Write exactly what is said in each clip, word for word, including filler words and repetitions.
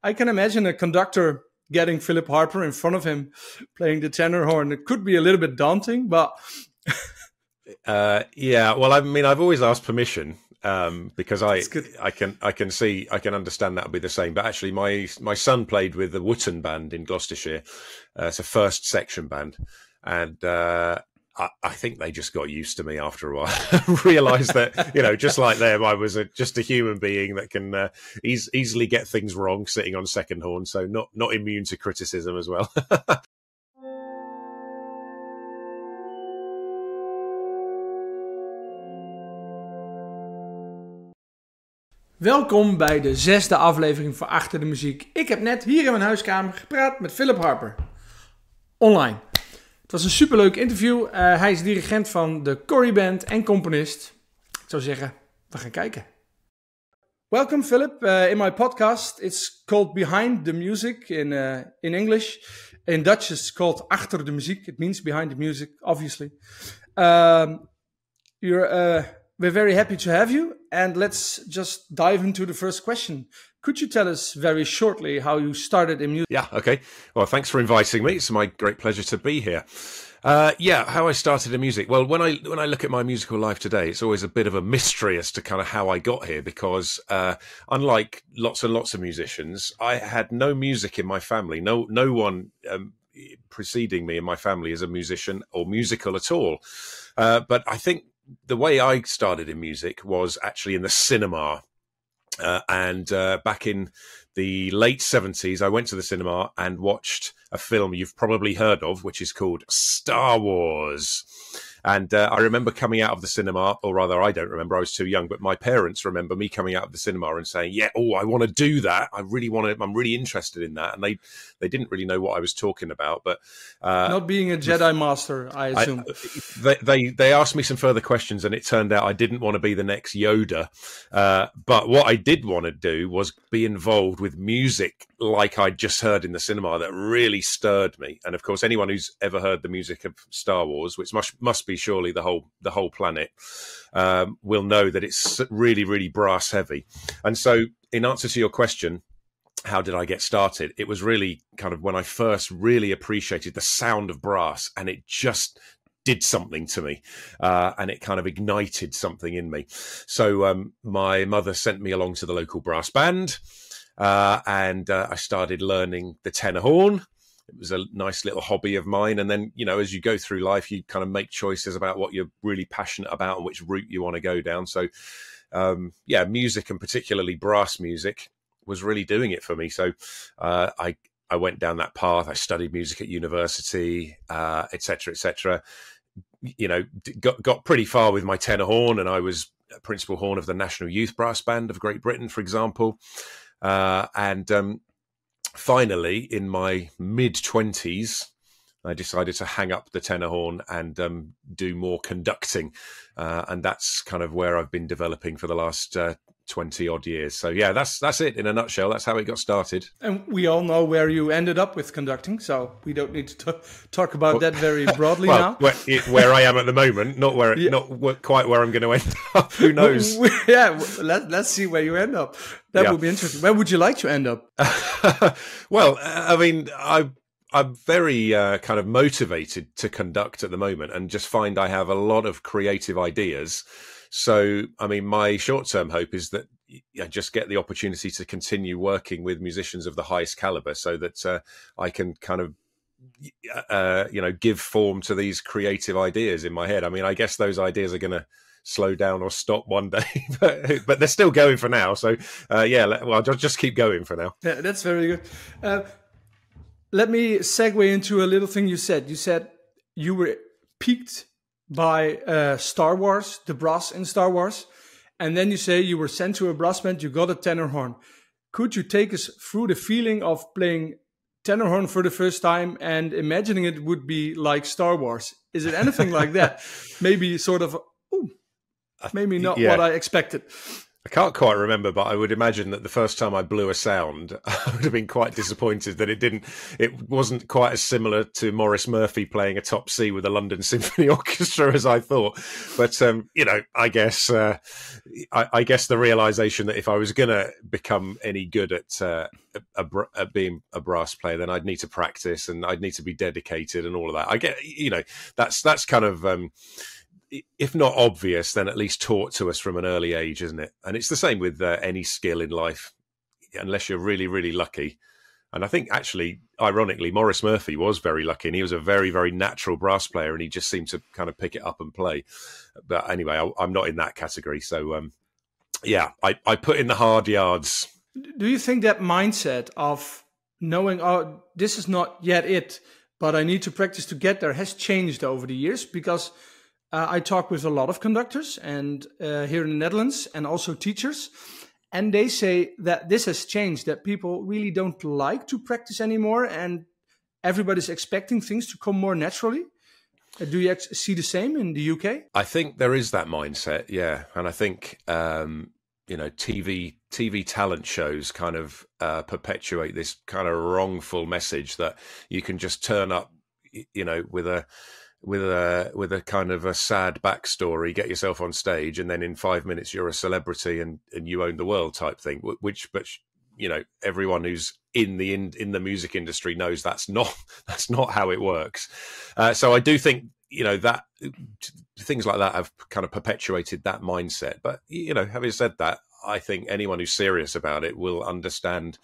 I can imagine a conductor getting Philip Harper in front of him playing the tenor horn. It could be a little bit daunting, but uh, yeah. Well, I mean, I've always asked permission um, because I I can I can see I can understand that would be the same. But actually, my my son played with the Wootton Band in Gloucestershire. Uh, it's a first section band, and uh, I, I think they just got used to me after a while. Realised that, you know, just like them, I was a, just a human being that can uh, eas easily get things wrong sitting on second horn. So not not immune to criticism as well. Welkom bij de zesde aflevering van Achter de Muziek. Ik heb net hier in mijn huiskamer gepraat met Philip Harper. Online. Het was een superleuk interview. Uh, hij is dirigent van de Corrie Band en componist. Ik zou zeggen, we gaan kijken. Welcome Philip uh, in my podcast. It's called Behind the Music in, uh, in English. In Dutch it's called Achter de Muziek. It means behind the music, obviously. Um, you're... Uh, We're very happy to have you, and let's just dive into the first question. Could you tell us very shortly how you started in music? Yeah, okay. Well, thanks for inviting me. It's my great pleasure to be here. Uh, yeah, how I started in music. Well, when I when I look at my musical life today, it's always a bit of a mystery as to kind of how I got here, because uh, unlike lots and lots of musicians, I had no music in my family. No, no one um, preceding me in my family is a musician or musical at all. Uh, but I think the way I started in music was actually in the cinema. Uh, and uh, back in the late seventies, I went to the cinema and watched a film you've probably heard of, which is called Star Wars. And uh, I remember coming out of the cinema, or rather, I don't remember, I was too young, but my parents remember me coming out of the cinema and saying, yeah, oh, I want to do that. I really want to, I'm really interested in that. And they, they didn't really know what I was talking about, but... Uh, Not being a Jedi Master, I assume. I, they, they, they asked me some further questions, and it turned out I didn't want to be the next Yoda. Uh, but what I did want to do was be involved with music like I'd just heard in the cinema that really stirred me. And of course, anyone who's ever heard the music of Star Wars, which must, must be surely the whole the whole planet, um, will know that it's really, really brass heavy. And so in answer to your question, how did I get started? It was really kind of when I first really appreciated the sound of brass, and it just did something to me, uh, and it kind of ignited something in me. So um, my mother sent me along to the local brass band, uh, and uh, I started learning the tenor horn. It was a nice little hobby of mine. And then, you know, as you go through life, you kind of make choices about what you're really passionate about and which route you want to go down. So, um, yeah, music, and particularly brass music, was really doing it for me. So uh, I I went down that path. I studied music at university, uh, et cetera, et cetera. You know, got, got pretty far with my tenor horn, and I was principal horn of the National Youth Brass Band of Great Britain, for example. Uh, and... Um, Finally, in my mid-twenties, I decided to hang up the tenor horn and um, do more conducting. Uh, and that's kind of where I've been developing for the last uh, twenty-odd years. So, yeah, that's that's it in a nutshell. That's how it got started. And we all know where you ended up with conducting, so we don't need to t- talk about well, that very broadly well, now. Where, where I am at the moment, not where, yeah. not quite where I'm going to end up. Who knows? Yeah, let, let's see where you end up. That yeah. would be interesting. Where would you like to end up? Well, I mean, I, I'm very uh, kind of motivated to conduct at the moment, and just find I have a lot of creative ideas. So, I mean, my short-term hope is that I just get the opportunity to continue working with musicians of the highest caliber, so that uh, I can kind of, uh, you know, give form to these creative ideas in my head. I mean, I guess those ideas are going to slow down or stop one day, but, but they're still going for now. So, uh, yeah, well, I'll just keep going for now. Yeah, that's very good. Uh, let me segue into a little thing you said. You said you were piqued by uh, Star Wars, the brass in Star Wars. And then you say you were sent to a brass band, you got a tenor horn. Could you take us through the feeling of playing tenor horn for the first time and imagining it would be like Star Wars? Is it anything like that? Maybe sort of, ooh, maybe not yeah. what I expected. I can't quite remember, but I would imagine that the first time I blew a sound, I would have been quite disappointed that it didn't. It wasn't quite as similar to Maurice Murphy playing a top C with the London Symphony Orchestra as I thought. But um, you know, I guess uh, I, I guess the realization that if I was going to become any good at, uh, a, a, at being a brass player, then I'd need to practice and I'd need to be dedicated and all of that. I get, you know, that's that's kind of. Um, if not obvious, then at least taught to us from an early age, isn't it? And it's the same with uh, any skill in life, unless you're really, really lucky. And I think actually, ironically, Maurice Murphy was very lucky, and he was a very, very natural brass player, and he just seemed to kind of pick it up and play. But anyway, I, I'm not in that category. So, um, yeah, I, I put in the hard yards. Do you think that mindset of knowing, oh, this is not yet it, but I need to practice to get there has changed over the years? Because Uh, I talk with a lot of conductors and uh, here in the Netherlands and also teachers, and they say that this has changed, that people really don't like to practice anymore and everybody's expecting things to come more naturally. Uh, do you ex- see the same in the U K? I think there is that mindset, yeah. And I think, um, you know, T V T V talent shows kind of uh, perpetuate this kind of wrongful message that you can just turn up, you know, with a with a with a kind of a sad backstory, get yourself on stage, and then in five minutes you're a celebrity and, and you own the world type thing. Which, but you know, everyone who's in the in, in the music industry knows that's not that's not how it works. Uh, so I do think, you know, that things like that have kind of perpetuated that mindset. But you know, having said that, I think anyone who's serious about it will understand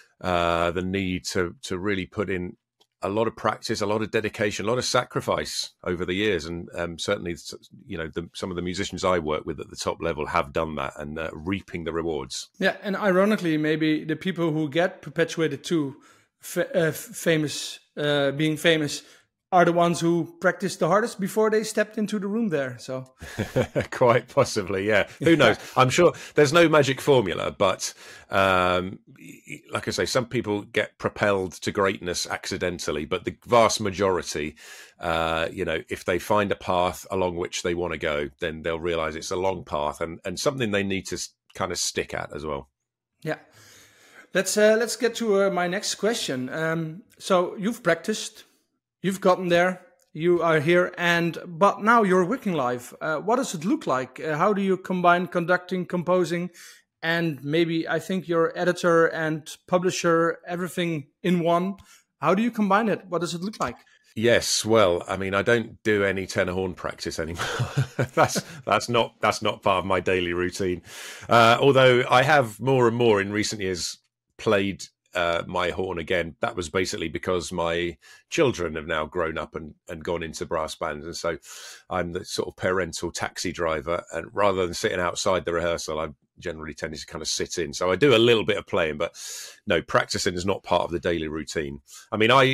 uh, the need to to really put in a lot of practice, a lot of dedication, a lot of sacrifice over the years. And um, certainly, you know, the, some of the musicians I work with at the top level have done that and uh, reaping the rewards. Yeah, and ironically, maybe the people who get perpetuated to f- uh, famous, uh, being famous, are the ones who practiced the hardest before they stepped into the room there. So quite possibly, yeah. Who knows? I'm sure there's no magic formula, but um, like I say, some people get propelled to greatness accidentally, but the vast majority, uh, you know, if they find a path along which they want to go, then they'll realize it's a long path and, and something they need to kind of stick at as well. Yeah. Let's, uh, let's get to uh, my next question. Um, so you've practiced. You've gotten there, you are here, and but now your working life, uh, what does it look like? Uh, how do you combine conducting, composing, and maybe I think your editor and publisher, everything in one? How do you combine it? What does it look like? Yes, well, I mean, I don't do any tenor horn practice anymore. that's that's not that's not part of my daily routine. Uh, although I have more and more in recent years played Uh, my horn again. That was basically because my children have now grown up and, and gone into brass bands. And so I'm the sort of parental taxi driver. And rather than sitting outside the rehearsal, I generally tend to kind of sit in. So I do a little bit of playing, but no, practicing is not part of the daily routine. I mean, I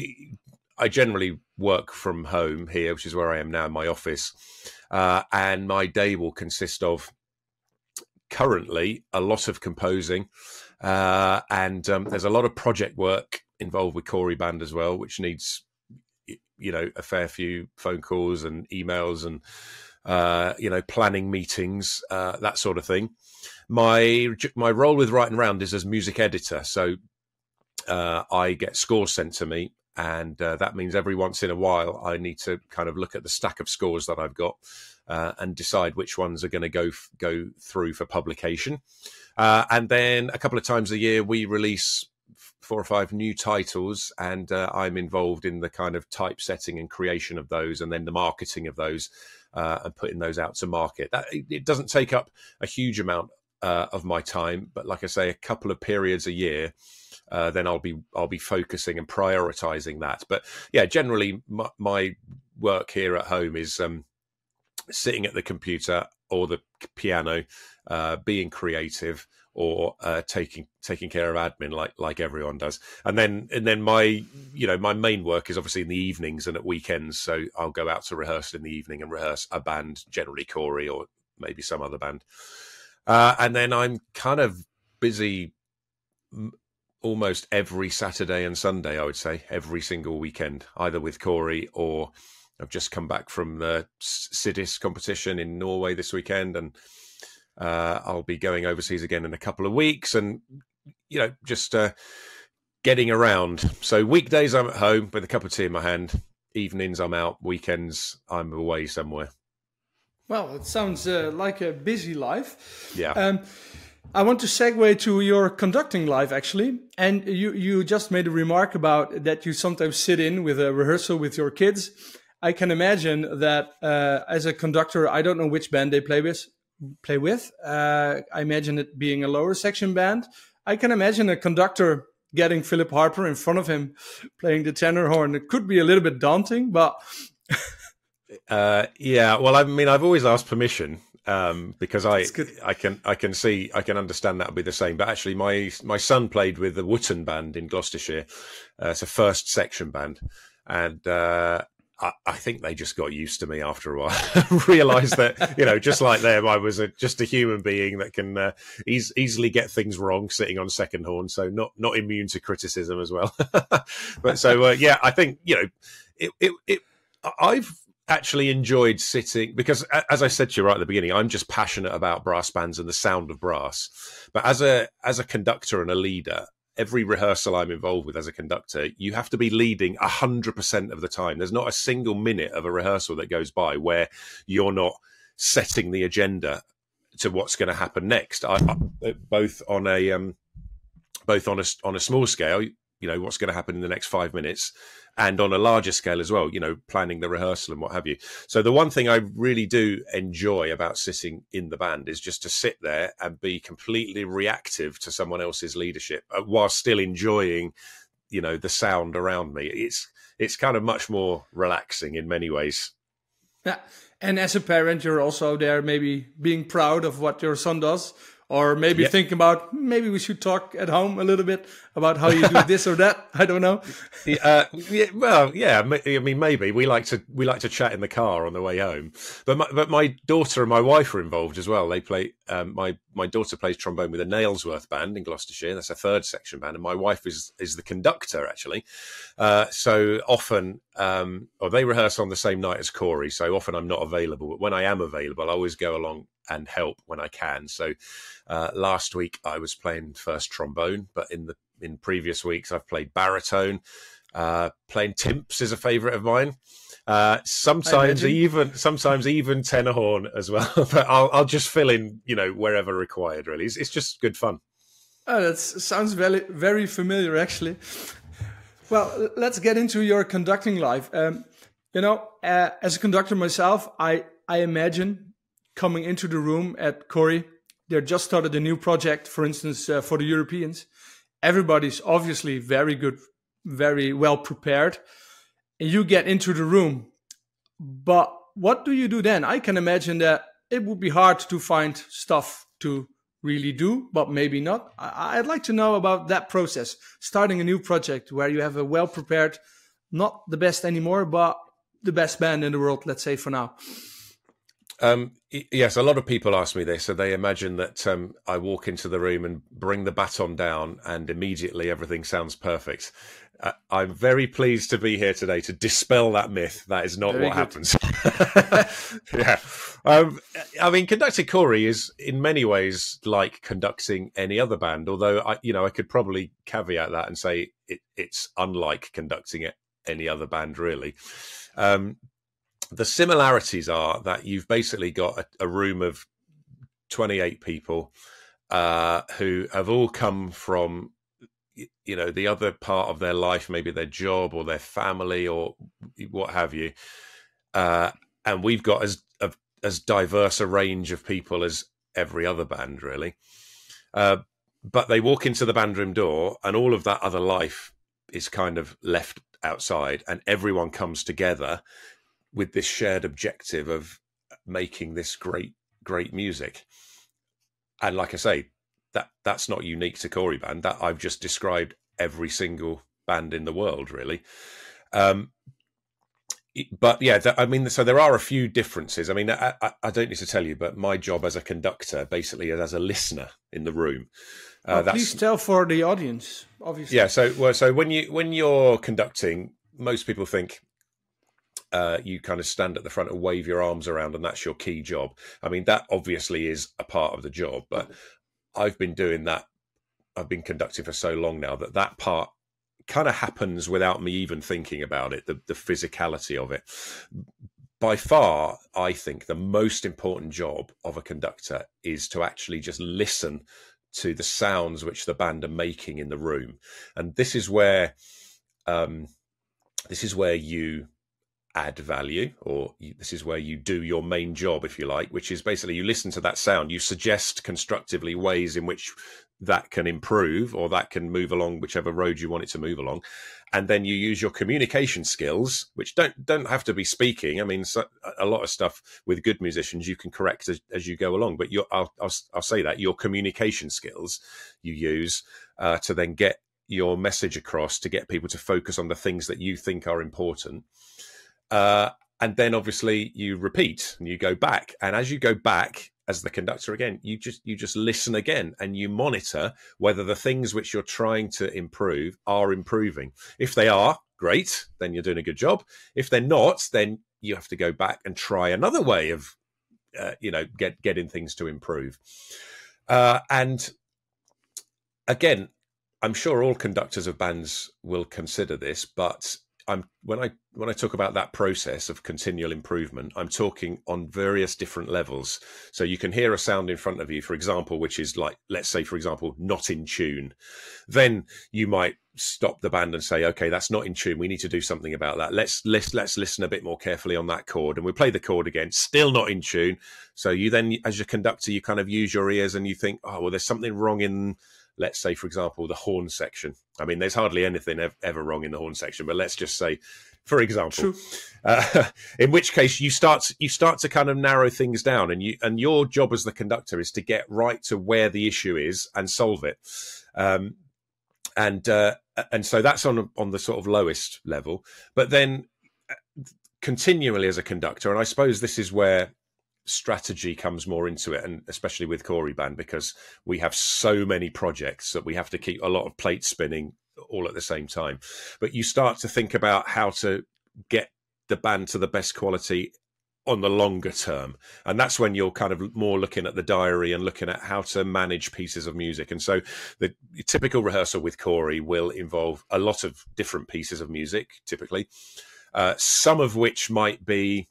I generally work from home here, which is where I am now in my office. Uh, and my day will consist of currently a lot of composing. Uh, and um, there's a lot of project work involved with Corey Band as well, which needs, you know, a fair few phone calls and emails and, uh, you know, planning meetings, uh, that sort of thing. My my role with Right and Round is as music editor. So uh, I get scores sent to me, and uh, that means every once in a while I need to kind of look at the stack of scores that I've got uh, and decide which ones are going to go go through for publication. Uh, and then a couple of times a year, we release four or five new titles, and uh, I'm involved in the kind of typesetting and creation of those, and then the marketing of those, uh, and putting those out to market. That, it doesn't take up a huge amount uh, of my time, but like I say, a couple of periods a year, uh, then I'll be I'll be focusing and prioritizing that. But yeah, generally my, my work here at home is um, sitting at the computer or the piano, uh, being creative, or uh, taking taking care of admin like like everyone does. And then and then my you know my main work is obviously in the evenings and at weekends. So I'll go out to rehearsal in the evening and rehearse a band, generally Corey or maybe some other band. Uh, and then I'm kind of busy almost every Saturday and Sunday, I would say, every single weekend, either with Corey or I've just come back from the S I D I S competition in Norway this weekend, and Uh, I'll be going overseas again in a couple of weeks, and you know, just uh, getting around. So weekdays I'm at home with a cup of tea in my hand. Evenings I'm out. Weekends I'm away somewhere. Well, it sounds uh, like a busy life. Yeah. Um, I want to segue to your conducting life, actually. And you, you just made a remark about that you sometimes sit in with a rehearsal with your kids. I can imagine that uh, as a conductor, I don't know which band they play with. Play with. Uh, I imagine it being a lower section band. I can imagine a conductor getting Philip Harper in front of him playing the tenor horn. It could be a little bit daunting, but... uh, yeah, well, I mean, I've always asked permission um, because I I can I can see, I can understand that would be the same. But actually, my my son played with the Wootton Band in Gloucestershire. Uh, it's a first section band. And... Uh, I, I think they just got used to me after a while. Realised that, you know, just like them, I was a, just a human being that can uh, eas- easily get things wrong sitting on second horn. So not not immune to criticism as well. But so uh, yeah, I think, you know, it, it it I've actually enjoyed sitting because, as I said to you right at the beginning, I'm just passionate about brass bands and the sound of brass. But as a as a conductor and a leader, every rehearsal I'm involved with as a conductor, you have to be leading one hundred percent of the time. There's not a single minute of a rehearsal that goes by where you're not setting the agenda to what's going to happen next. I, I, both on a um, both on a on a small scale, you know, what's going to happen in the next five minutes, and on a larger scale as well, you know, planning the rehearsal and what have you. So the one thing I really do enjoy about sitting in the band is just to sit there and be completely reactive to someone else's leadership while still enjoying, you know, the sound around me. It's it's kind of much more relaxing in many ways. Yeah. And as a parent, you're also there maybe being proud of what your son does. Or maybe yeah. think about, maybe we should talk at home a little bit about how you do this or that. I don't know. uh, yeah, well, yeah. I mean, maybe we like to we like to chat in the car on the way home. But my, but my daughter and my wife are involved as well. They play. Um, my my daughter plays trombone with the Nailsworth Band in Gloucestershire. That's a third section band, and my wife is is the conductor actually. Uh, so often, um, or they rehearse on the same night as Corey. So often I'm not available, but when I am available, I always go along and help when I can. So uh, last week I was playing first trombone, but in the in previous weeks I've played baritone. Uh, playing timps is a favourite of mine. Uh, sometimes even sometimes even tenor horn as well. But I'll I'll just fill in, you know, wherever required. Really, it's, it's just good fun. Oh, that sounds very very familiar, actually. Well, let's get into your conducting life. Um, you know, uh, as a conductor myself, I I imagine. Coming into the room at Corey, they just started a new project, for instance, uh, for the Europeans. Everybody's obviously very good, very well prepared. And you get into the room. But what do you do then? I can imagine that it would be hard to find stuff to really do, but maybe not. I- I'd like to know about that process, starting a new project where you have a well prepared, not the best anymore, but the best band in the world, let's say for now. Um, yes, a lot of people ask me this, so they imagine that um, I walk into the room and bring the baton down and immediately everything sounds perfect. Uh, I'm very pleased to be here today to dispel that myth. That is not very what good. happens. Yeah. Um, I mean, conducting Corey is in many ways like conducting any other band, although I, you know, I could probably caveat that and say it, it's unlike conducting it, any other band really. Um, The similarities are that you've basically got a, a room of twenty-eight people uh, who have all come from, you know, the other part of their life, maybe their job or their family or what have you. Uh, and we've got as a, as diverse a range of people as every other band, really. Uh, but they walk into the band room door and all of that other life is kind of left outside and everyone comes together with this shared objective of making this great, great music. And like I say, that that's not unique to Corey Band. That I've just described every single band in the world, really. Um, but yeah, th- I mean, so there are a few differences. I mean, I, I, I don't need to tell you, but my job as a conductor, basically as a listener in the room. Uh, well, that's, please tell for the audience, obviously. Yeah. So, well, so when you when you're conducting, most people think, uh, you kind of stand at the front and wave your arms around, and that's your key job. I mean, that obviously is a part of the job, but I've been doing that. I've been conducting for so long now that that part kind of happens without me even thinking about it, the, the physicality of it. By far, I think the most important job of a conductor is to actually just listen to the sounds which the band are making in the room. And this is where um, this is where you add value, or you, this is where you do your main job, if you like, which is basically you listen to that sound, you suggest constructively ways in which that can improve or that can move along whichever road you want it to move along, and then you use your communication skills, which don't don't have to be speaking. I mean, so, a lot of stuff with good musicians you can correct as, as you go along, but your, I'll, I'll I'll say that your communication skills you use uh, to then get your message across, to get people to focus on the things that you think are important. Uh, and then obviously you repeat and you go back. And as you go back as the conductor again, you just you just listen again and you monitor whether the things which you're trying to improve are improving. If they are, great, then you're doing a good job. If they're not, then you have to go back and try another way of, uh, you know, get getting things to improve. Uh, and again, I'm sure all conductors of bands will consider this, but I'm when I when I talk about that process of continual improvement, I'm talking on various different levels. So you can hear a sound in front of you, for example, which is like, let's say, for example, not in tune. Then you might stop the band and say, okay, that's not in tune. We need to do something about that. Let's let's let's listen a bit more carefully on that chord. And we play the chord again, still not in tune. So you then, as your conductor, you kind of use your ears and you think, oh, well, there's something wrong in, let's say, for example, the horn section. I mean, there's hardly anything ev- ever wrong in the horn section, but let's just say, for example, uh, in which case you start you start to kind of narrow things down, and you and your job as the conductor is to get right to where the issue is and solve it. Um, and uh, and so that's on on the sort of lowest level, but then continually as a conductor, and I suppose this is where strategy comes more into it, and especially with Corey Band, because we have so many projects that we have to keep a lot of plates spinning all at the same time. But you start to think about how to get the band to the best quality on the longer term, and that's when you're kind of more looking at the diary and looking at how to manage pieces of music. And so the typical rehearsal with Corey will involve a lot of different pieces of music, typically, uh, some of which might be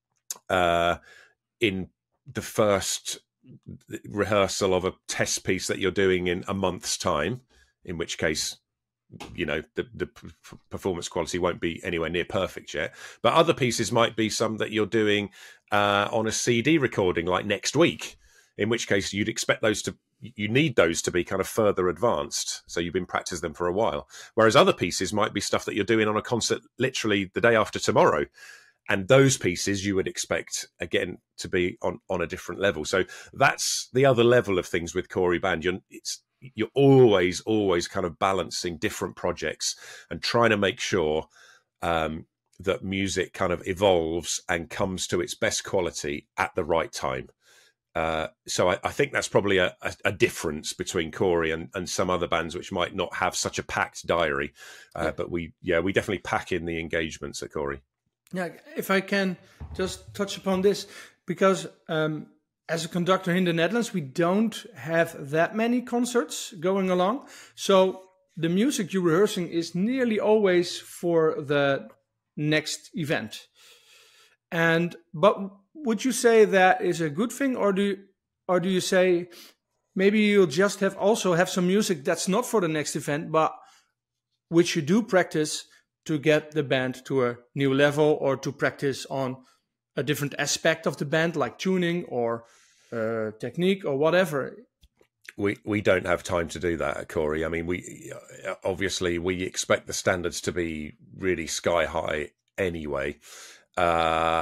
uh in the first rehearsal of a test piece that you're doing in a month's time, in which case, you know, the, the performance quality won't be anywhere near perfect yet. But other pieces might be some that you're doing uh, on a C D recording, like next week, in which case you'd expect those to, you need those to be kind of further advanced. So you've been practicing them for a while. Whereas other pieces might be stuff that you're doing on a concert literally the day after tomorrow. And those pieces you would expect, again, to be on, on a different level. So that's the other level of things with Corey Band. You're, it's, you're always, always kind of balancing different projects and trying to make sure um, that music kind of evolves and comes to its best quality at the right time. Uh, so I, I think that's probably a, a, a difference between Corey and, and some other bands which might not have such a packed diary. Uh, yeah. But we, yeah, we definitely pack in the engagements at Corey. Yeah, if I can just touch upon this, because um, as a conductor in the Netherlands, we don't have that many concerts going along. So the music you're rehearsing is nearly always for the next event. And but would you say that is a good thing, or do you, or do you say maybe you'll just have also have some music that's not for the next event, but which you do practice to get the band to a new level, or to practice on a different aspect of the band, like tuning or uh, technique or whatever? We we don't have time to do that at Corey. I mean, we obviously we expect the standards to be really sky high anyway, uh,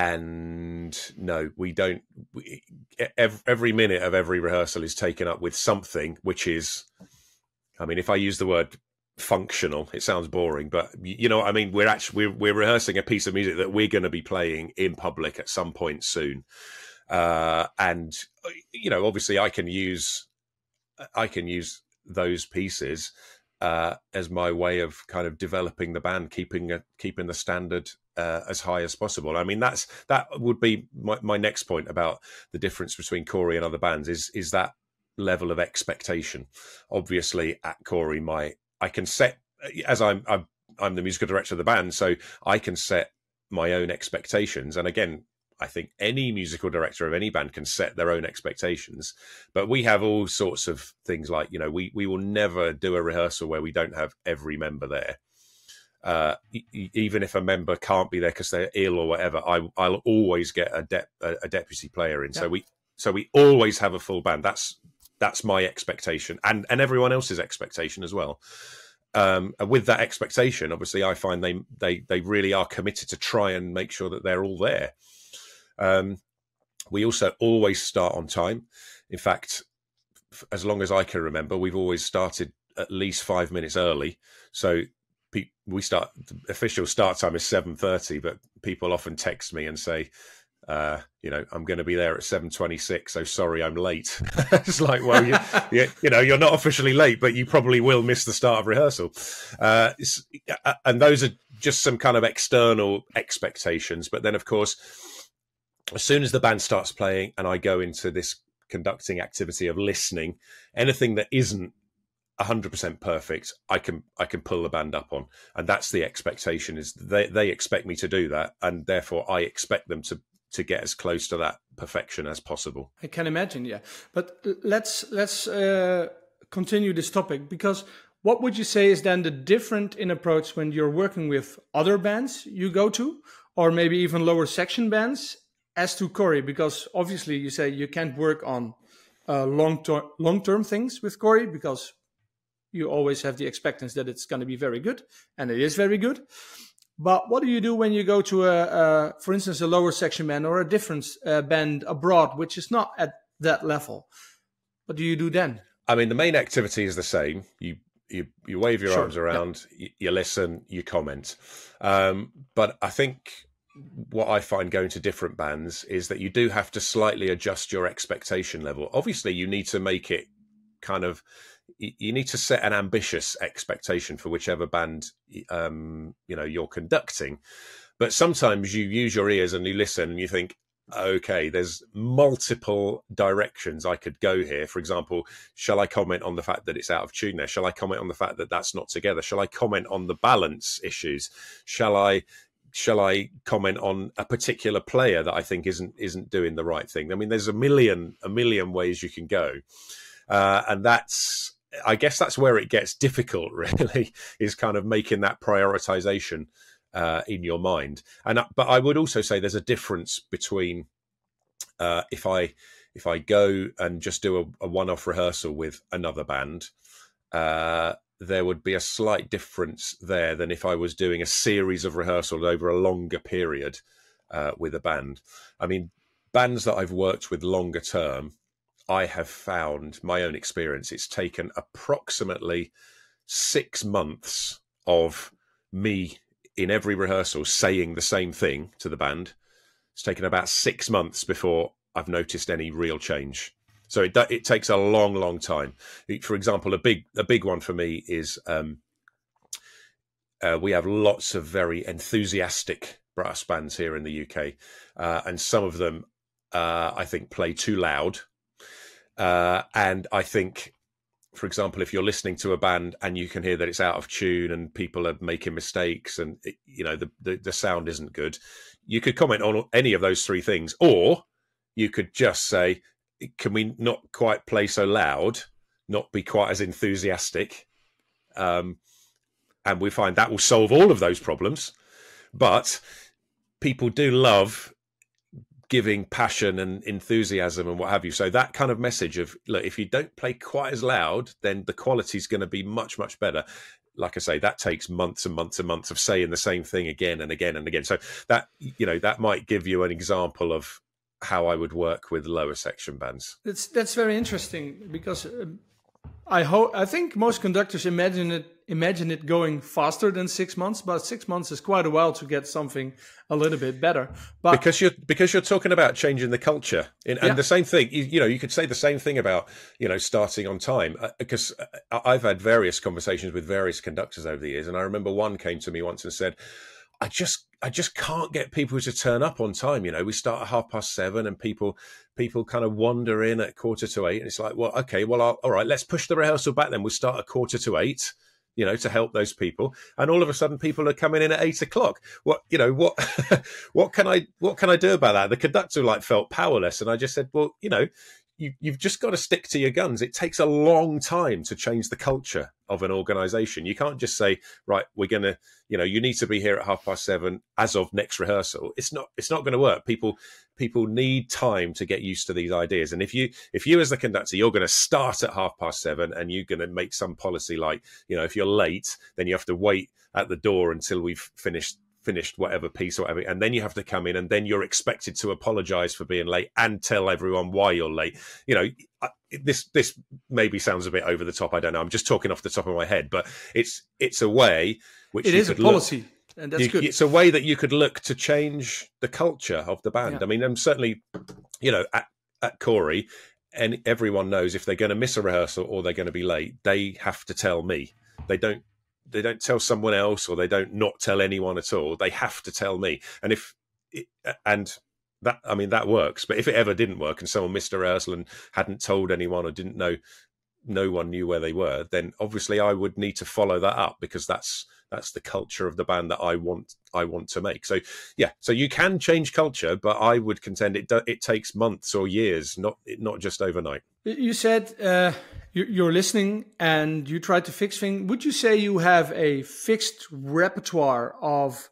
and no, we don't. We, every, every minute of every rehearsal is taken up with something which is, I mean, if I use the word functional, it sounds boring, but you know what I mean. We're actually we're, we're rehearsing a piece of music that we're going to be playing in public at some point soon, uh, and you know, obviously, I can use I can use those pieces uh, as my way of kind of developing the band, keeping a, keeping the standard uh, as high as possible. I mean, that's that would be my, my next point about the difference between Corey and other bands is is that level of expectation. Obviously, at Corey, my I can set as I'm I'm, I'm the musical director of the band, so I can set my own expectations. And again, I think any musical director of any band can set their own expectations, but we have all sorts of things like, you know, we, we will never do a rehearsal where we don't have every member there. Uh, e- even if a member can't be there because they're ill or whatever, I, I'll always get a, de- a deputy player in. Yeah. So we, so we always have a full band. That's, that's my expectation and, and everyone else's expectation as well. Um, and with that expectation, obviously I find they, they, they really are committed to try and make sure that they're all there. Um, we also always start on time. In fact, f- as long as I can remember, we've always started at least five minutes early. So pe- we start, the official start time is seven thirty, but people often text me and say, uh, you know, I'm going to be there at seven twenty-six. So sorry, I'm late. It's like, well, you, you, you know, you're not officially late, but you probably will miss the start of rehearsal. Uh, and those are just some kind of external expectations. But then, of course, as soon as the band starts playing and I go into this conducting activity of listening, anything that isn't one hundred percent perfect, I can I can pull the band up on. And that's the expectation, is they, they expect me to do that. And therefore, I expect them to to get as close to that perfection as possible. I can imagine, yeah. But let's let's uh, continue this topic, because what would you say is then the different in approach when you're working with other bands you go to, or maybe even lower section bands, as to Corey? Because obviously you say you can't work on uh, long-term long-term things with Corey, because you always have the expectance that it's going to be very good, and it is very good. But what do you do when you go to, a, a for instance, a lower section band or a different uh, band abroad, which is not at that level? What do you do then? I mean, the main activity is the same. You you, you wave your sure. arms around, yeah. you, you listen, you comment. Um, but I think what I find going to different bands is that you do have to slightly adjust your expectation level. Obviously, you need to make it kind of, you need to set an ambitious expectation for whichever band, um, you know, you're conducting. But sometimes you use your ears and you listen and you think, okay, there's multiple directions I could go here. For example, shall I comment on the fact that it's out of tune there? Shall I comment on the fact that that's not together? Shall I comment on the balance issues? Shall I Shall I comment on a particular player that I think isn't isn't doing the right thing? I mean, there's a million a million ways you can go, uh, and that's I guess that's where it gets difficult. Really, is kind of making that prioritization uh, in your mind. And but I would also say there's a difference between uh, if I if I go and just do a, a one-off rehearsal with another band. Uh, there would be a slight difference there than if I was doing a series of rehearsals over a longer period uh, with a band. I mean, bands that I've worked with longer term, I have found, my own experience, it's taken approximately six months of me in every rehearsal saying the same thing to the band. It's taken about six months before I've noticed any real change. So it it takes a long, long time. For example, a big a big one for me is um, uh, we have lots of very enthusiastic brass bands here in the U K, uh, and some of them uh, I think play too loud. Uh, and I think, for example, if you're listening to a band and you can hear that it's out of tune and people are making mistakes and it, you know the, the the sound isn't good, you could comment on any of those three things, or you could just say, can we not quite play so loud, not be quite as enthusiastic? Um, and we find that will solve all of those problems. But people do love giving passion and enthusiasm and what have you. So that kind of message of, look, if you don't play quite as loud, then the quality is going to be much, much better. Like I say, that takes months and months and months of saying the same thing again and again and again. So that, you know, that might give you an example of how I would work with lower section bands. That's that's very interesting, because um, I hope I think most conductors imagine it imagine it going faster than six months, but six months is quite a while to get something a little bit better. But because you're because you're talking about changing the culture, and, and Yeah. the same thing. You, you know, you could say the same thing about you know starting on time. uh, Because uh, I've had various conversations with various conductors over the years, and I remember one came to me once and said, "I just I just can't get people to turn up on time. You know, we start at half past seven, and people people kind of wander in at quarter to eight, and it's like, well, okay, well, I'll, all right, let's push the rehearsal back. Then we'll start at quarter to eight." You know, to help those people, and all of a sudden, people are coming in at eight o'clock. What, you know, what, what can I, what can I do about that? The conductor like felt powerless, and I just said, well, you know, you, you've just got to stick to your guns. It takes a long time to change the culture of an organisation. You can't just say, right, we're going to, you know, you need to be here at half past seven as of next rehearsal. It's not, it's not going to work. People, people need time to get used to these ideas. And if you, if you as the conductor, you're going to start at half past seven and you're going to make some policy like, you know, if you're late, then you have to wait at the door until we've finished finished whatever piece or whatever, and then you have to come in, and then you're expected to apologize for being late and tell everyone why you're late. You know, this this maybe sounds a bit over the top. I don't know. I'm just talking off the top of my head, but it's it's a way which it you is a could look- policy, and that's you- good. It's a way that you could look to change the culture of the band. Yeah. I mean, I'm certainly, you know, at, at Corey, and everyone knows if they're going to miss a rehearsal or they're going to be late, they have to tell me. They don't. They don't tell someone else, or they don't not tell anyone at all. They have to tell me. And if it, and that, I mean, that works. But if it ever didn't work and someone missed a rehearsal and hadn't told anyone or didn't know, no one knew where they were, then obviously I would need to follow that up, because that's that's the culture of the band that I want I want to make. So yeah, so you can change culture, but I would contend it do, it takes months or years, not not just overnight. You said uh, you- you're listening and you try to fix things. Would you say you have a fixed repertoire of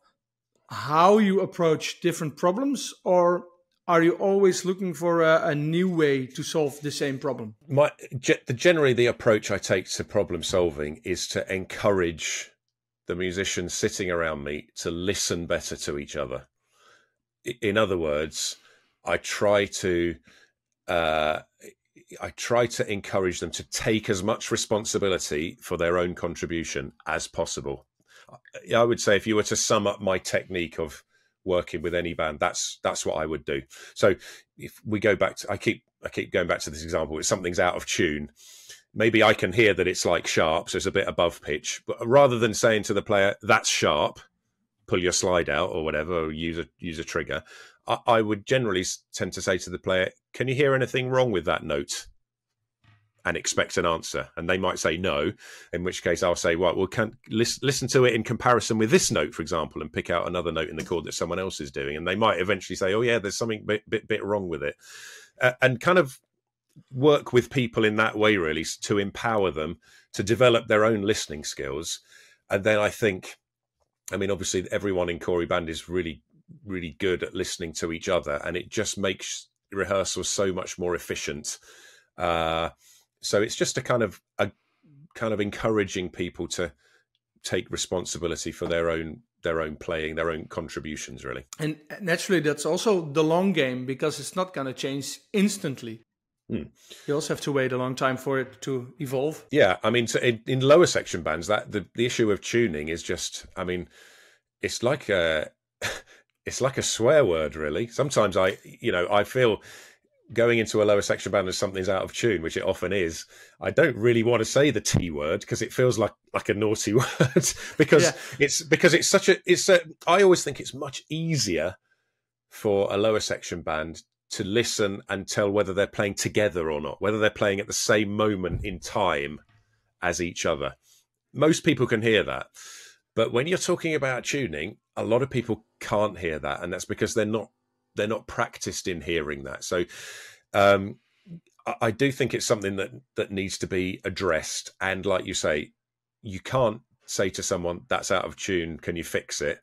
how you approach different problems, or are you always looking for a, a new way to solve the same problem? My ge- the, generally the approach I take to problem solving is to encourage the musicians sitting around me to listen better to each other. I- In other words, I try to uh, I try to encourage them to take as much responsibility for their own contribution as possible. I would say if you were to sum up my technique of working with any band, that's that's what I would do. So if we go back to, I keep I keep going back to this example. If something's out of tune, maybe I can hear that it's like sharp, so it's a bit above pitch. But rather than saying to the player, that's sharp, pull your slide out or whatever, or use a use a trigger, I, I would generally tend to say to the player, can you hear anything wrong with that note? And expect an answer. And they might say no, in which case I'll say, well, well can listen, listen to it in comparison with this note, for example, and pick out another note in the chord that someone else is doing. And they might eventually say, oh yeah, there's something bit bit, bit wrong with it. Uh, and kind of work with people in that way, really, to empower them to develop their own listening skills. And then I think, I mean, obviously everyone in Corey Band is really, really good at listening to each other, and it just makes rehearsals so much more efficient. Uh, So it's just a kind of a kind of encouraging people to take responsibility for their own their own playing, their own contributions, really. And naturally, that's also the long game, because it's not going to change instantly. Hmm. You also have to wait a long time for it to evolve. Yeah, I mean, so in, in lower section bands, that the, the issue of tuning is just, I mean, it's like a it's like a swear word, really. Sometimes I, you know, I feel going into a lower section band as something's out of tune, which it often is, I don't really want to say the T word, because it feels like like a naughty word. because Yeah. it's because it's such a it's a I always think it's much easier for a lower section band to listen and tell whether they're playing together or not, whether they're playing at the same moment in time as each other. Most people can hear that. But when you're talking about tuning, a lot of people can't hear that, and that's because they're not they're not practiced in hearing that. So um, I, I do think it's something that, that needs to be addressed. And like you say, you can't say to someone, that's out of tune, can you fix it?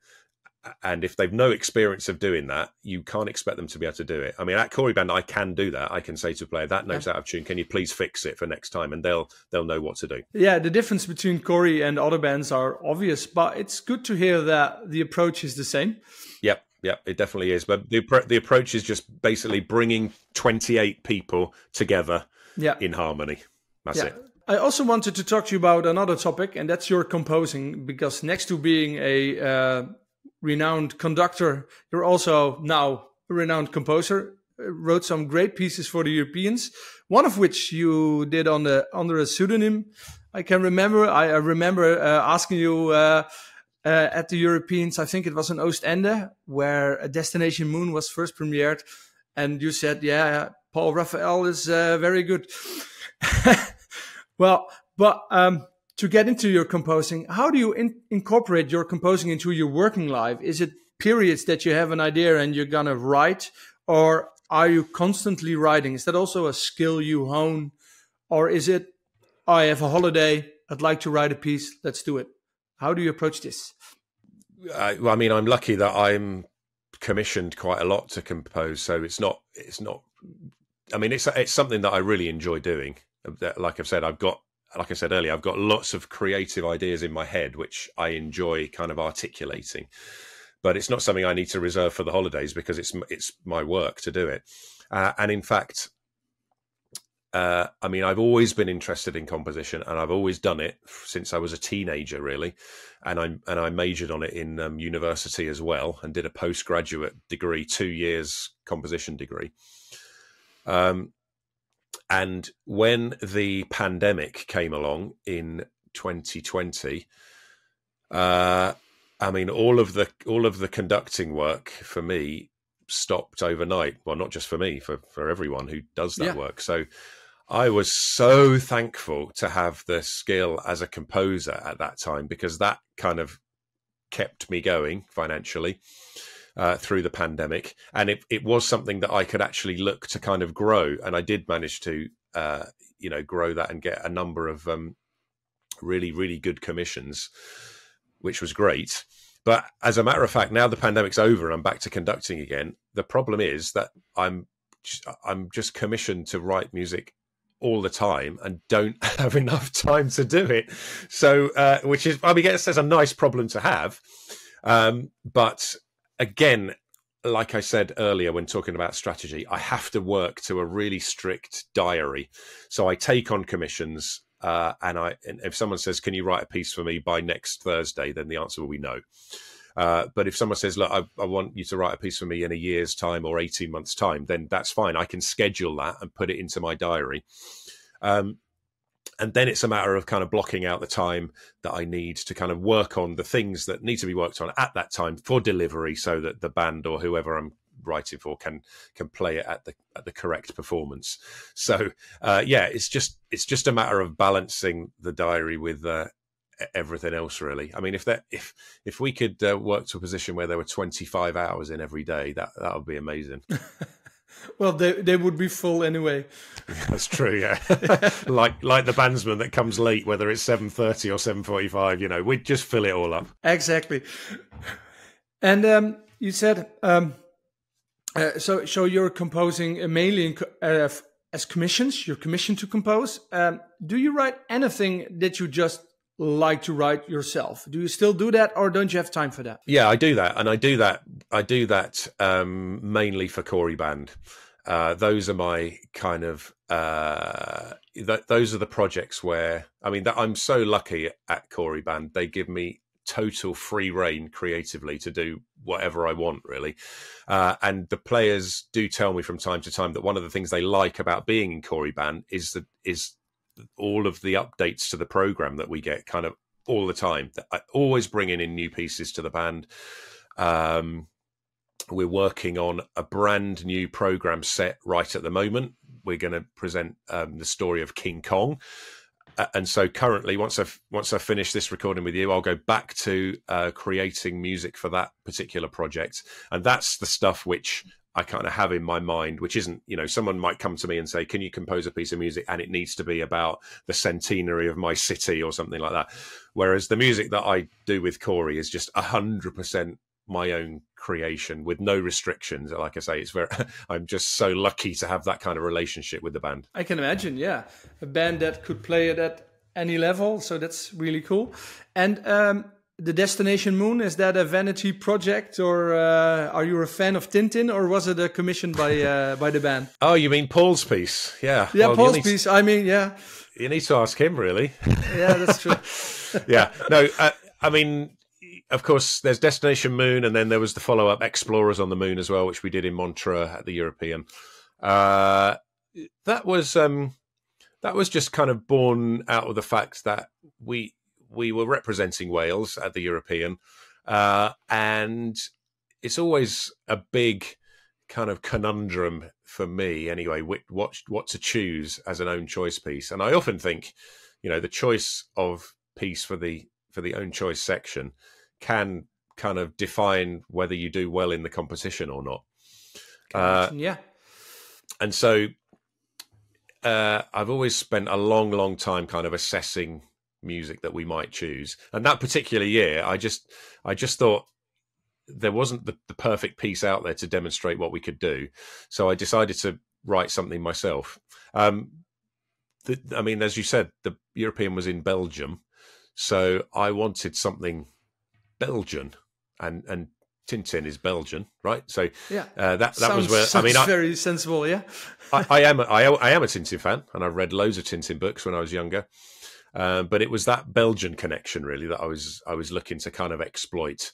And if they've no experience of doing that, you can't expect them to be able to do it. I mean, at Corey Band, I can do that. I can say to a player, that note's out of tune, can you please fix it for next time? And they'll they'll know what to do. Yeah, the difference between Corey and other bands are obvious, but it's good to hear that the approach is the same. Yep. Yeah, it definitely is. But the the approach is just basically bringing twenty-eight people together Yeah. in harmony. That's Yeah. it. I also wanted to talk to you about another topic, and that's your composing, because next to being a uh, renowned conductor, you're also now a renowned composer. Wrote some great pieces for the Europeans, one of which you did on the under a pseudonym. I can remember. I, I remember uh, asking you uh, uh, at the Europeans. I think it was in Oostende, where a Destination Moon was first premiered, and you said, "Yeah, Paul Raphael is uh, very good." Well, but um, to get into your composing, how do you in- incorporate your composing into your working life? Is it periods that you have an idea and you're gonna write, or are you constantly writing? Is that also a skill you hone? Or is it, I have a holiday, I'd like to write a piece, let's do it? How do you approach this? Uh, well, I mean, I'm lucky that I'm commissioned quite a lot to compose. So it's not, it's not, I mean, it's, it's something that I really enjoy doing. Like I've said, I've got, like I said earlier, I've got lots of creative ideas in my head, which I enjoy kind of articulating. But it's not something I need to reserve for the holidays because it's it's my work to do it. Uh, and in fact, uh, I mean, I've always been interested in composition, and I've always done it since I was a teenager, really. And I and I majored on it in um, university as well, and did a postgraduate degree, two years composition degree. Um, and when the pandemic came along in twenty twenty, uh, I mean, all of the all of the conducting work for me stopped overnight. Well, not just for me, for, for everyone who does that yeah. work. So I was so thankful to have the skill as a composer at that time, because that kind of kept me going financially uh, through the pandemic. And it, it was something that I could actually look to kind of grow. And I did manage to, uh, you know, grow that and get a number of um, really, really good commissions, which was great. But as a matter of fact, now the pandemic's over and I'm back to conducting again. The problem is that I'm I'm just commissioned to write music all the time and don't have enough time to do it. So, uh, which is, I mean, I guess that's a nice problem to have. Um, but again, like I said earlier, when talking about strategy, I have to work to a really strict diary. So I take on commissions. Uh, and I, and if someone says, "Can you write a piece for me by next Thursday?" then the answer will be no. Uh, but if someone says, "Look, I, I want you to write a piece for me in a year's time or eighteen months' time," then that's fine. I can schedule that and put it into my diary. Um, and then it's a matter of kind of blocking out the time that I need to kind of work on the things that need to be worked on at that time for delivery, so that the band or whoever I'm writing for can can play it at the at the correct performance. So uh yeah it's just it's just a matter of balancing the diary with uh, everything else, really. I mean, if that if if we could uh, work to a position where there were twenty-five hours in every day, that that would be amazing. Well, they they would be full anyway. That's true, yeah. like like the bandsman that comes late, whether it's seven thirty or seven forty-five, you know, we'd just fill it all up. Exactly. And um you said um Uh, so, so you're composing uh, mainly in, uh, as commissions. You're commissioned to compose. Um, do you write anything that you just like to write yourself? Do you still do that, or don't you have time for that? Yeah, I do that, and I do that. I do that um, mainly for Corey Band. Uh, those are my kind of. Uh, th- those are the projects where I mean that I'm so lucky at Corey Band. They give me total free reign creatively to do whatever I want, really. Uh, and the players do tell me from time to time that one of the things they like about being in Corey Band is that is all of the updates to the program that we get kind of all the time. I always bringing in new pieces to the band. Um, we're working on a brand new program set right at the moment. We're going to present um, the story of King Kong. Uh, and so currently, once I've once I finish this recording with you, I'll go back to uh, creating music for that particular project, and that's the stuff which I kind of have in my mind. Which isn't, you know, someone might come to me and say, "Can you compose a piece of music?" and it needs to be about the centenary of my city or something like that. Whereas the music that I do with Corey is just a hundred percent my own creation with no restrictions. Like I say, it's very. I'm just so lucky to have that kind of relationship with the band. I can imagine, yeah, a band that could play it at any level. So that's really cool. And um, the Destination Moon, is that a vanity project, or uh, are you a fan of Tintin, or was it a commission by uh, by the band? Oh, you mean Paul's piece? Yeah. Yeah, well, Paul's piece. To... I mean, yeah. you need to ask him, really. Yeah, that's true. Yeah, no, uh, I mean, of course, there's Destination Moon, and then there was the follow-up Explorers on the Moon as well, which we did in Montreux at the European. Uh, that was um, that was just kind of born out of the fact that we we were representing Wales at the European, uh, and it's always a big kind of conundrum for me, anyway, what what to choose as an own choice piece. And I often think, you know, the choice of piece for the for the own choice section can kind of define whether you do well in the competition or not. Uh, yeah. And so uh, I've always spent a long, long time kind of assessing music that we might choose. And that particular year, I just I just thought there wasn't the, the perfect piece out there to demonstrate what we could do. So I decided to write something myself. Um, the, I mean, as you said, the European was in Belgium. So I wanted something Belgian, and, and Tintin is Belgian, right? So yeah, uh, that that sounds, was where I mean, I, very sensible. Yeah, I, I am a, I, I am a Tintin fan, and I've read loads of Tintin books when I was younger. Uh, but it was that Belgian connection really that I was I was looking to kind of exploit,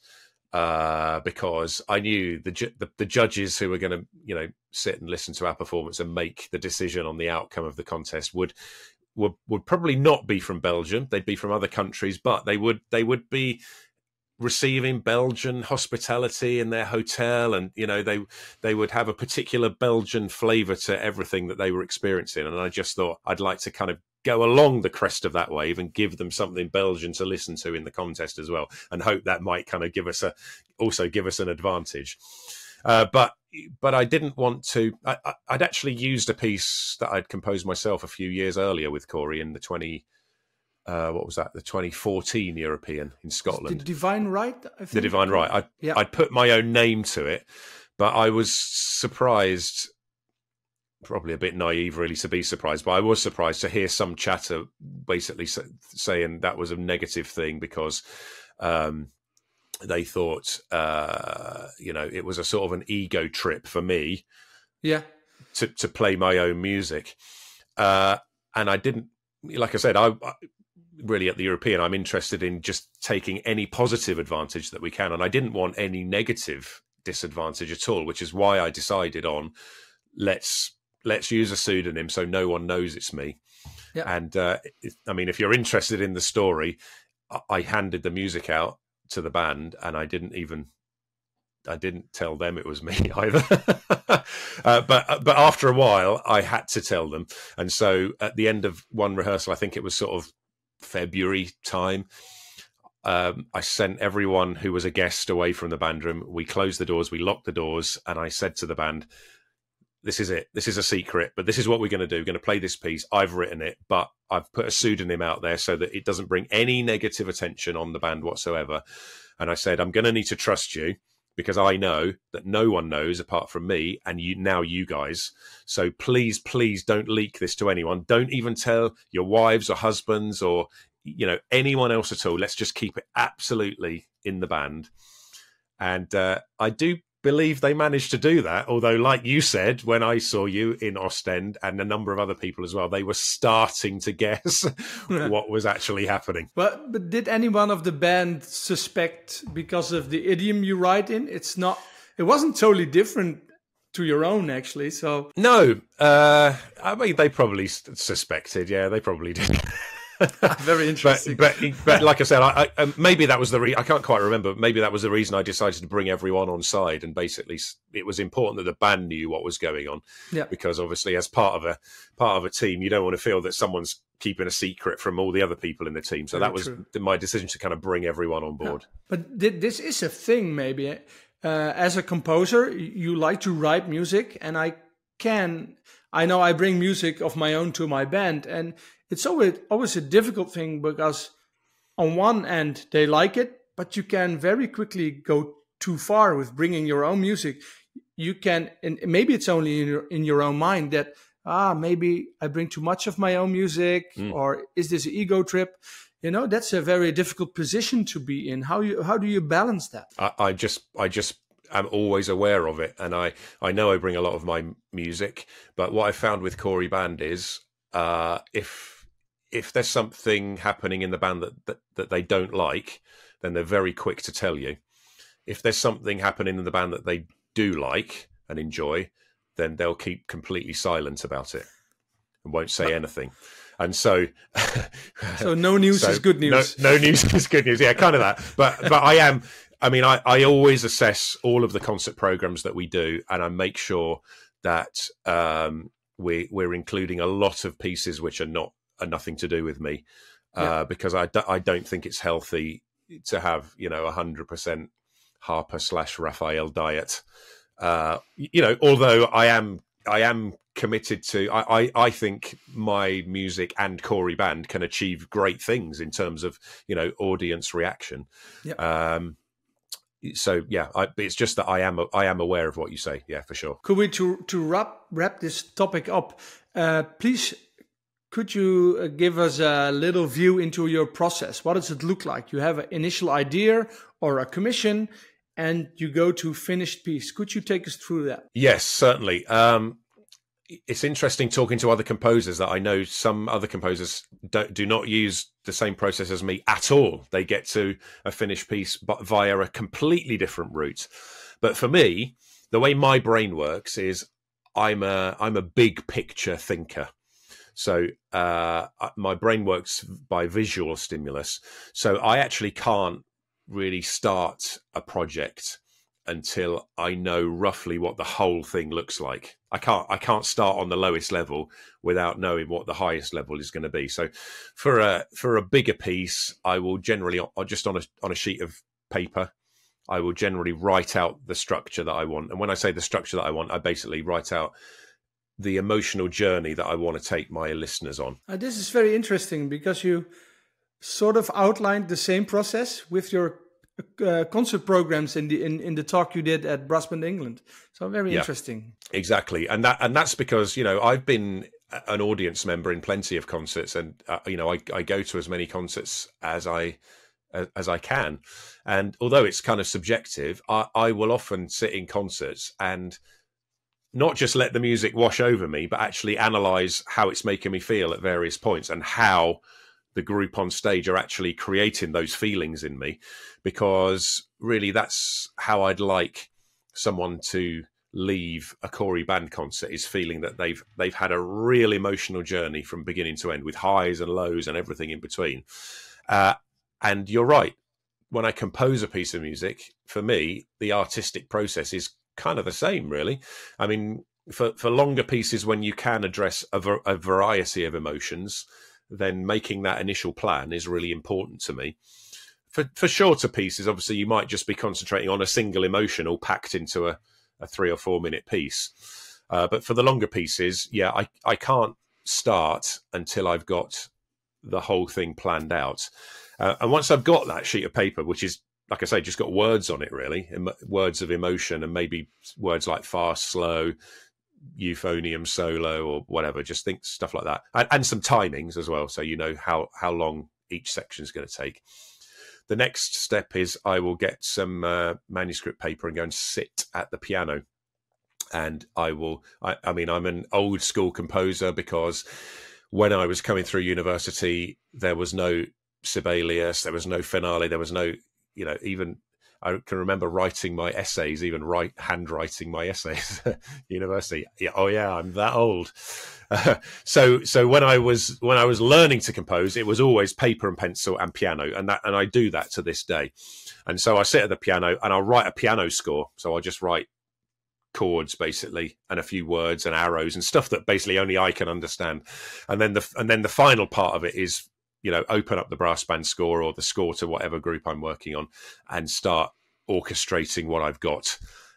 uh, because I knew the, ju- the the judges who were going to you know sit and listen to our performance and make the decision on the outcome of the contest would. Would, would probably not be from Belgium. They'd be from other countries, but they would they would be receiving Belgian hospitality in their hotel, and you know they they would have a particular Belgian flavour to everything that they were experiencing. And I just thought I'd like to kind of go along the crest of that wave and give them something Belgian to listen to in the contest as well, and hope that might kind of give us a also give us an advantage. Uh, but but I didn't want to. I, I'd actually used a piece that I'd composed myself a few years earlier with Corey in the twenty. Uh, what was that? The twenty fourteen European in Scotland. The Divine Right. I think. The Divine Right. I yeah. I'd put my own name to it, but I was surprised. Probably a bit naive, really, to be surprised, but I was surprised to hear some chatter basically saying that was a negative thing because. Um, They thought, uh, you know, it was a sort of an ego trip for me, yeah, to to play my own music, uh, and I didn't. Like I said, I, I really at the European, I'm interested in just taking any positive advantage that we can, and I didn't want any negative disadvantage at all, which is why I decided on let's let's use a pseudonym so no one knows it's me. Yeah. And uh, I mean, if you're interested in the story, I handed the music out to the band, and I didn't even I didn't tell them it was me either. uh, but but after a while I had to tell them, and so at the end of one rehearsal, I think it was sort of February time, um, I sent everyone who was a guest away from the band room. We closed the doors, we locked the doors, and I said to the band, this is it. This is a secret, but this is what we're going to do. We're going to play this piece. I've written it, but I've put a pseudonym out there so that it doesn't bring any negative attention on the band whatsoever. And I said, I'm going to need to trust you because I know that no one knows apart from me and you now you guys. So please, please don't leak this to anyone. Don't even tell your wives or husbands or, you know, anyone else at all. Let's just keep it absolutely in the band. And uh, I do believe they managed to do that, although like you said when I saw you in Ostend and a number of other people as well, they were starting to guess what was actually happening. But but did anyone of the band suspect because of the idiom you write in? It's not it wasn't totally different to your own actually, so no uh I mean they probably suspected. Yeah, they probably did. Very interesting. But, but, but like I said, I, I, maybe that was the re- I can't quite remember. Maybe that was the reason I decided to bring everyone on side, and basically it was important that the band knew what was going on. Yeah. Because obviously, as part of a part of a team, you don't want to feel that someone's keeping a secret from all the other people in the team. So Very that was true. my decision to kind of bring everyone on board. Yeah. But th- this is a thing, maybe. Uh, as a composer, you like to write music, and I can. I know I bring music of my own to my band, and it's always always a difficult thing because on one end they like it, but you can very quickly go too far with bringing your own music. You can, and maybe it's only in your, in your own mind that, ah, maybe I bring too much of my own music, mm. or is this an ego trip? You know, that's a very difficult position to be in. How you how do you balance that? I, I just I just am always aware of it, and I I know I bring a lot of my music, but what I found with Corey Band is uh, if if there's something happening in the band that, that that they don't like, then they're very quick to tell you. If there's something happening in the band that they do like and enjoy, then they'll keep completely silent about it and won't say anything. And so, so no news so is good news. No, no news is good news. Yeah, kind of that. But but I am. I mean, I, I always assess all of the concert programs that we do, and I make sure that um, we we're including a lot of pieces which are not are nothing to do with me, uh, yeah. because I do, I don't think it's healthy to have, you know, a hundred percent Harper slash Raphael diet. Uh, you know, although I am I am. committed to I, I I think my music and Corey band can achieve great things in terms of, you know, audience reaction. Yep. Um so yeah, I, it's just that I am I am aware of what you say. Yeah, for sure. Could we to to wrap wrap this topic up? Uh, please, could you uh, give us a little view into your process? What does it look like? You have an initial idea or a commission, and you go to finished piece. Could you take us through that? Yes, certainly. Um, It's interesting talking to other composers that I know some other composers don't, do not use the same process as me at all. They get to a finished piece but via a completely different route. But for me, the way my brain works is I'm a I'm a big picture thinker. So uh, my brain works by visual stimulus. So I actually can't really start a project until I know roughly what the whole thing looks like. I can't I can't start on the lowest level without knowing what the highest level is going to be. So for a for a bigger piece, I will generally just on a on a sheet of paper, I will generally write out the structure that I want. And when I say the structure that I want, I basically write out the emotional journey that I want to take my listeners on. Uh, this is very interesting because you sort of outlined the same process with your Uh, concert programs in the in, in the talk you did at Brass Band England. So very yeah, interesting. Exactly, and that and that's because, you know, I've been an audience member in plenty of concerts, and uh, you know, I, I go to as many concerts as I as, as I can, and although it's kind of subjective, I, I will often sit in concerts and not just let the music wash over me, but actually analyze how it's making me feel at various points and how the group on stage are actually creating those feelings in me, because really that's how I'd like someone to leave a Corey band concert, is feeling that they've they've had a real emotional journey from beginning to end with highs and lows and everything in between. Uh, and you're right. When I compose a piece of music, for me, the artistic process is kind of the same, really. I mean, for, for longer pieces, when you can address a, a variety of emotions, then making that initial plan is really important to me. For for shorter pieces, obviously, you might just be concentrating on a single emotion all packed into a, a three or four minute piece. Uh, but for the longer pieces, yeah, I, I can't start until I've got the whole thing planned out. Uh, and once I've got that sheet of paper, which is, like I say, just got words on it, really, em- words of emotion, and maybe words like fast, slow, euphonium solo or whatever, just think stuff like that, and, and some timings as well, so you know how how long each section is going to take. The next step is I will get some uh, manuscript paper and go and sit at the piano, and I will I, I mean I'm an old school composer, because when I was coming through university there was no Sibelius, there was no Finale, there was no, you know, even I can remember writing my essays, even write handwriting my essays at university. Yeah, oh yeah, I'm that old. Uh, so so when I was when I was learning to compose, it was always paper and pencil and piano, and that and I do that to this day. And so I sit at the piano and I'll write a piano score. So I just write chords basically and a few words and arrows and stuff that basically only I can understand. And then the and then the final part of it is, you know, open up the brass band score or the score to whatever group I'm working on and start orchestrating what I've got.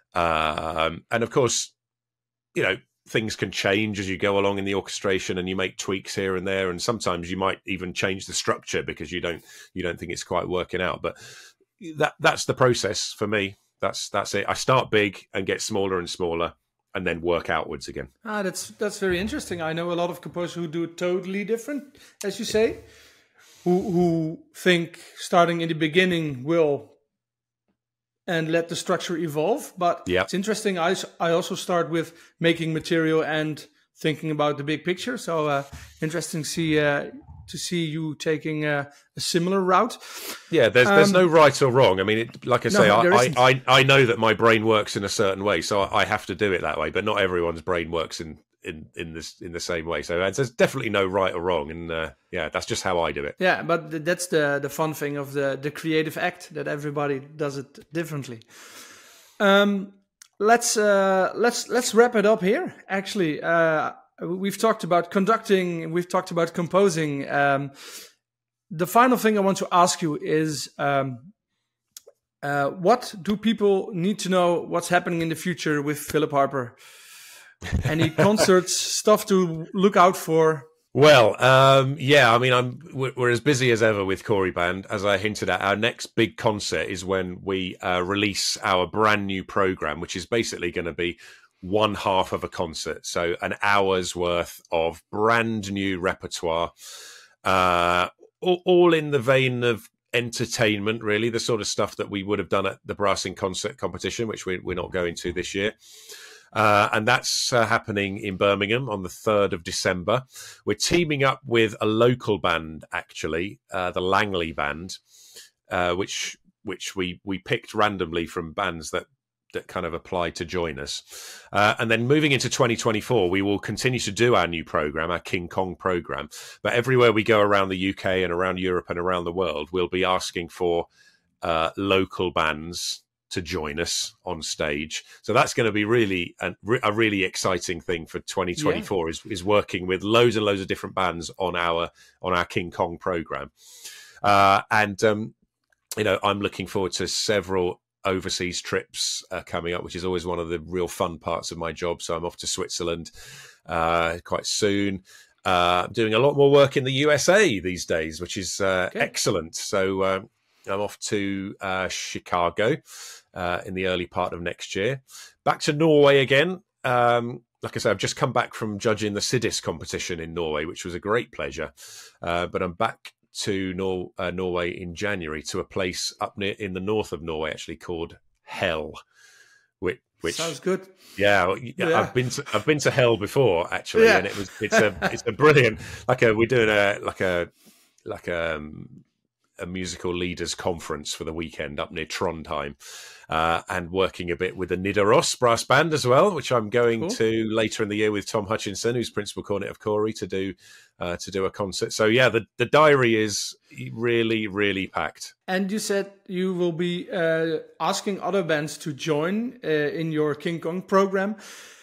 Um, and of course, you know, things can change as you go along in the orchestration, and you make tweaks here and there. And sometimes you might even change the structure because you don't, you don't think it's quite working out. But that, that's the process for me. That's, that's it. I start big and get smaller and smaller, and then work outwards again. Ah, that's, that's very interesting. I know a lot of composers who do it totally different, as you say. Who, who think starting in the beginning will and let the structure evolve. But yep. It's interesting. I, I also start with making material and thinking about the big picture. So uh, interesting to see, uh, to see you taking a, a similar route. Yeah, there's Um, there's no right or wrong. I mean, it, like I say, No, I, there I, isn't. I I know that my brain works in a certain way, so I have to do it that way. But not everyone's brain works in in in this in the same way. So there's definitely no right or wrong, and uh, yeah, that's just how I do it. Yeah, but th- that's the the fun thing of the the creative act, that everybody does it differently. Um, let's uh, let's let's wrap it up here. Actually, uh, we've talked about conducting, we've talked about composing. Um, the final thing I want to ask you is, um, uh, what do people need to know? What's happening in the future with Philip Harper? Any concerts, stuff to look out for? Well, um, yeah, I mean, I'm we're, we're as busy as ever with Corey Band. As I hinted at, our next big concert is when we uh, release our brand new program, which is basically going to be one half of a concert, so an hour's worth of brand new repertoire, uh, all, all in the vein of entertainment, really, the sort of stuff that we would have done at the Brassing Concert Competition, which we, we're not going to this year. Uh, and that's uh, happening in Birmingham on the third of December. We're teaming up with a local band, actually, uh, the Langley Band, uh, which which we we picked randomly from bands that that kind of applied to join us. Uh, and then moving into twenty twenty-four, we will continue to do our new program, our King Kong program. But everywhere we go around the U K and around Europe and around the world, we'll be asking for uh, local bands to join us on stage. So that's going to be really a, a really exciting thing for twenty twenty-four, yeah. is, is working with loads and loads of different bands on our on our King Kong program. Uh, and, um, you know, I'm looking forward to several overseas trips uh, coming up, which is always one of the real fun parts of my job. So I'm off to Switzerland uh, quite soon. Uh, I'm doing a lot more work in the U S A these days, which is uh, okay. excellent. So um, I'm off to uh, Chicago uh, in the early part of next year. Back to Norway again. Um, like I said, I've just come back from judging the Sidis competition in Norway, which was a great pleasure. Uh, but I'm back to Nor- uh, Norway in January, to a place up near in the north of Norway, actually called Hell. Which, which sounds good. Yeah, yeah, I've been to, I've been to Hell before, actually, yeah. and it was it's a it's a brilliant, like a we're doing a like a like a. Um, a musical leaders conference for the weekend up near Trondheim, uh, and working a bit with the Nidaros brass band as well, which I'm going cool. to later in the year with Tom Hutchinson, who's principal cornet of Corey, to do uh, to do a concert. So yeah, the, the diary is really, really packed. And you said you will be uh, asking other bands to join uh, in your King Kong program.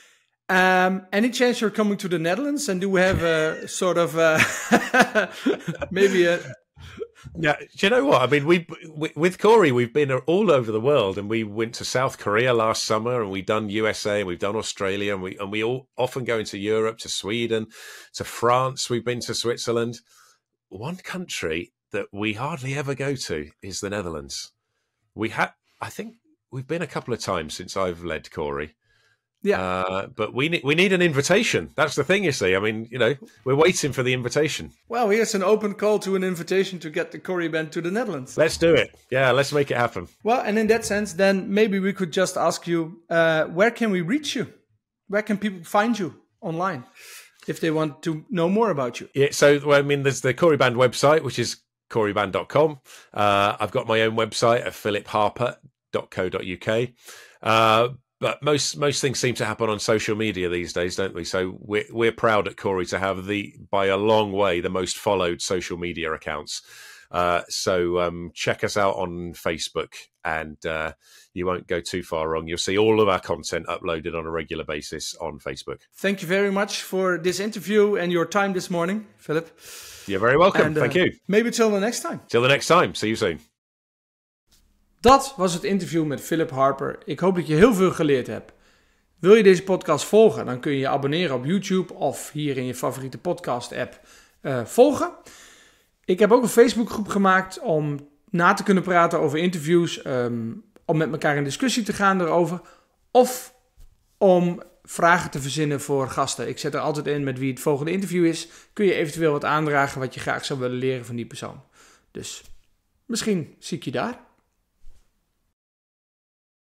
Um, any chance you're coming to the Netherlands, and do we have a sort of uh, maybe a Yeah, do you know what? I mean, we, we with Corey, we've been all over the world, and we went to South Korea last summer, and we've done U S A, and we've done Australia, and we and we all often go into Europe, to Sweden, to France. We've been to Switzerland. One country that we hardly ever go to is the Netherlands. We had, I think, we've been a couple of times since I've led Corey. Yeah, uh, but we need we need an invitation. That's the thing, you see. I mean, you know, we're waiting for the invitation. Well, here's an open call to an invitation to get the Corey Band to the Netherlands. Let's do it. Yeah, let's make it happen. Well, and in that sense, then maybe we could just ask you, uh, where can we reach you? Where can people find you online if they want to know more about you? Yeah, so well, I mean, there's the Corey Band website, which is corey band dot com. Uh, I've got my own website at philip harper dot co dot uk. Uh, But most most things seem to happen on social media these days, don't we? So we're we're proud at Corey to have the, by a long way, the most followed social media accounts. Uh, so um, check us out on Facebook, and uh, you won't go too far wrong. You'll see all of our content uploaded on a regular basis on Facebook. Thank you very much for this interview and your time this morning, Philip. You're very welcome. And, uh, Thank you. Maybe till the next time. Till the next time. See you soon. Dat was het interview met Philip Harper. Ik hoop dat je heel veel geleerd hebt. Wil je deze podcast volgen, dan kun je je abonneren op YouTube of hier in je favoriete podcast app uh, volgen. Ik heb ook een Facebookgroep gemaakt om na te kunnen praten over interviews, um, om met elkaar in discussie te gaan erover, of om vragen te verzinnen voor gasten. Ik zet er altijd in met wie het volgende interview is. Kun je eventueel wat aandragen wat je graag zou willen leren van die persoon. Dus misschien zie ik je daar.